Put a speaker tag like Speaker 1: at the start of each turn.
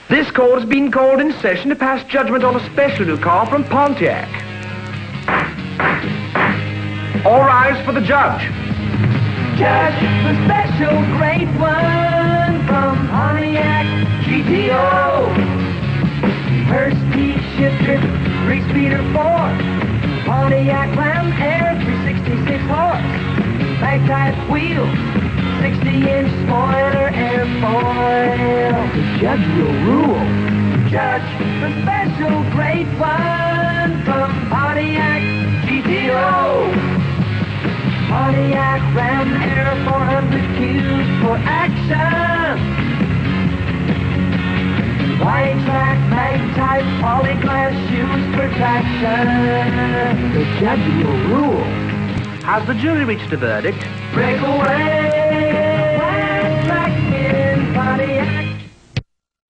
Speaker 1: This court has been called in session to pass judgment on a special new car from Pontiac. All rise for the judge.
Speaker 2: Judge, the special great one from Pontiac GTO. First speed shifter, 3-speeder 4. Pontiac Ram Air, 366 horse. Mag-type wheels, 60-inch spoiler airfoil. The judge will rule. Judge, the special great one from Pontiac GTO. Pontiac Ram Air 400 cubes for action. Wide track, mag-type, polyglass shoes for traction. The judge will rule.
Speaker 1: Has the jury reached a verdict?
Speaker 2: Breakaway!